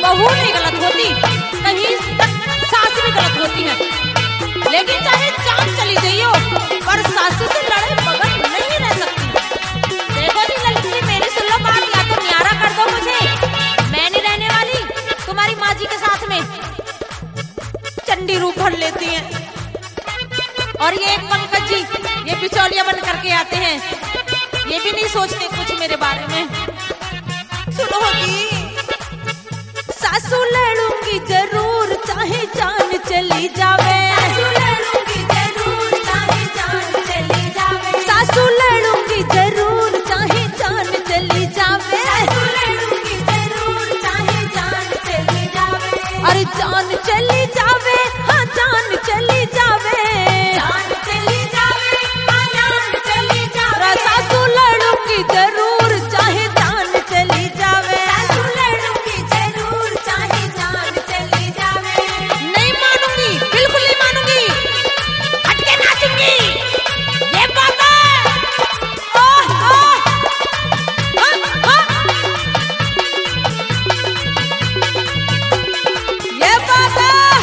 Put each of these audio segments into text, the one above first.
बहू नहीं गलत होती, कहीं सास भी गलत होती है, लेकिन चाहे जान चली जाइयो पर सासू से लड़े बगैर नहीं रह सकती। देखो जी ललित जी, मेरी सुन लो बात, या तो न्यारा कर दो मुझे, मैं नहीं रहने वाली तुम्हारी माँ जी के साथ में। चंडी रूप भर लेती हैं। और ये एक पंकज जी, ये बिचौलिया बन करके आते हैं, ये भी नहीं सोचते कुछ मेरे बारे में। सुनोगी सासू लड़ूंगी जरूर चाहे जान चली जावे, सासू लड़ूंगी जरूर चाहे जान चली जावे, सासू लड़ूंगी जरूर चाहे जान चली जावे, सासू लड़ूंगी जरूर चाहे जान चली जावे। अरे जान चली जावे, हाँ जान चली जावे, जान चली जावे, हाँ जान चली जावे। सासू लड़ूंगी जरूर चाहे जान चली जावे, सासू लड़ूंगी जरूर चाहे जान चली जावे। नहीं मानूंगी, बिल्कुल नहीं मानूंगी, हटके नाचूंगी, ये बात है। ओह ओह, ये बात है।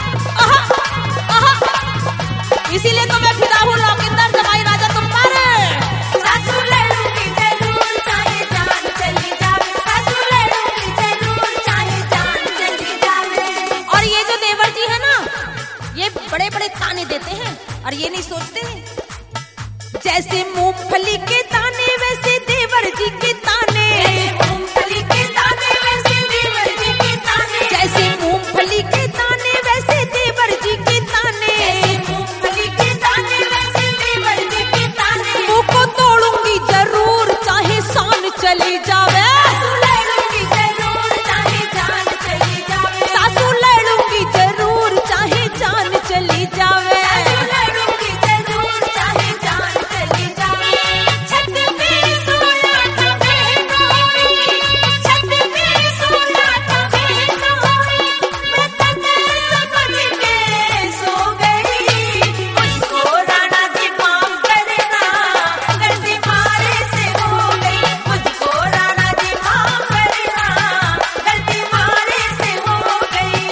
इसीलिए तो मैं फिदा हूँ लौकिंदर जमाई राजा तुम पर। सासू लड़ूंगी जरूर चाहे जान चली जावे, सासू लड़ूंगी जरूर चाहे जान चली जावे। और ये जो देवर जी है ना, ये बड़े बड़े ताने देते हैं और ये नहीं सोचते हैं जैसे मूंगफली के ताने वैसे देवर जी के ताने, मूंगफली के ताने वैसे देवर जी के ताने, जैसे मूंगफली के ताने वैसे देवर जी के ताने, मूंगफली के ताने वैसे देवर जी के ताने। मुंह को तोड़ूंगी जरूर चाहे शान चली जावे, सासू लड़ूंगी जरूर चाहे जान चली जावे, सासू लड़ूंगी जरूर चाहे जान चली जावे, सासू लड़ूंगी जरूर चाहे जान चली जावे। छत पे सोया था बहनोई, छत पे सोया था बहनोई, मैं तने समझ के सो गई, मुझको राणा जी माफ करना, गलती मारे से हो गई, मुझको राणा जी माफ करना, गलती मारे से हो गई।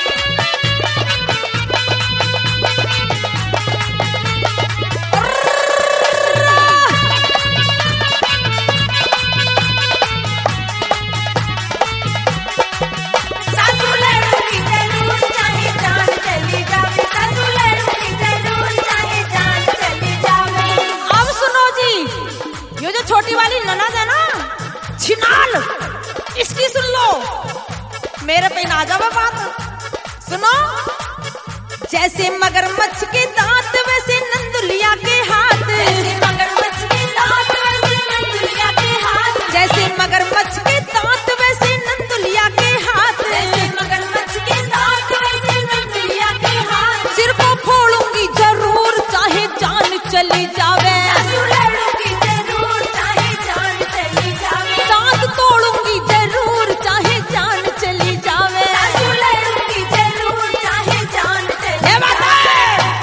सासू लड़ूंगी जरूर चाहे जान चली जावे, सासू लड़ूंगी जरूर चाहे जान चली जावे। अब सुनो जी, ये जो छोटी वाली ननद है ना छिनाल, इसकी सुन लो, मेरे पे ना जावे बात। सुनो, जैसे मगरमच्छ के दांत वैसे नंदुलिया के हाथ, जैसे मगरमच्छ के दांत वैसे नंदुलिया के हाथ, जैसे मगरमच्छ के दांत वैसे नंदुलिया के हाथ, जैसे मगरमच्छ के दांत वैसे नंदुलिया के हाथ। सिर को फोड़ूंगी जरूर चाहे जान चली जावे, सासू लड़ूंगी जरूर चाहे जान चली जावे, दांत तोड़ूंगी जरूर चाहे जान चली जावे, सासू लड़ूंगी जरूर चाहे जान चली जावे।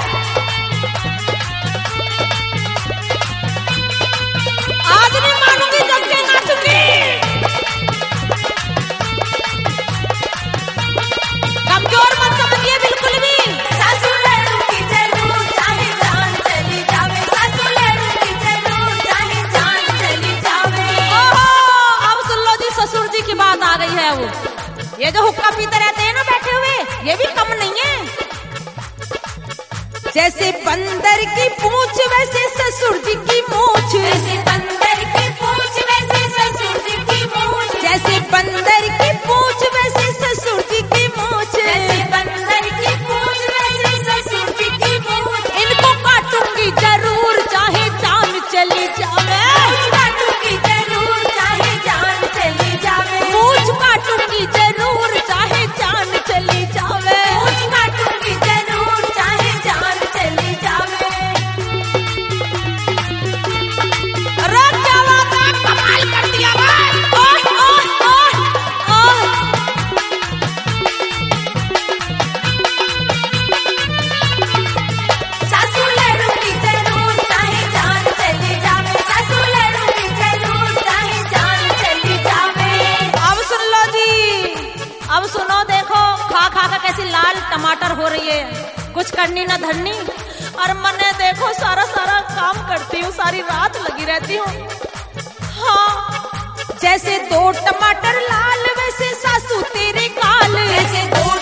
आज नहीं मानूंगी, जब के नाचूंगी। कमजोर मत समझिए बिल्कुल भी, सासू लड़ूंगी जरूर चाहे जान चली जावे, सासू लड़ूंगी जरूर चाहे जान चली जावे। ओहो, अब सुन लो जी, ससुर जी की बात आ गई है। वो ये जो हुक्का पीते रहते हैं ना बैठे हुए, ये भी कम नहीं है। जैसे बंदर की पूंछ वैसे ससुर जी की मूंछ, जैसे बंदर की पूंछ वैसे ससुर जी की मूंछ, जैसे बंदर की पूंछ वैसे ससुर जी की मूंछ, जैसे बंदर की पूंछ वैसे ससुर जी की मूंछ। इनको काटूंगी जरूर चाहे जान चली जावे, काटूंगी जरूर चाहे जान चली जावे, मूंछ काटूंगी जरूर चाहे जान चली जावे, मूंछ काटूंगी जरूर चाहे जान चली जावे। के कुछ करनी ना धरनी, और मने देखो सारा सारा काम करती हूँ, सारी रात लगी रहती हूँ। हाँ, जैसे 2 टमाटर लाल वैसे सासू तेरे काल, जैसे 2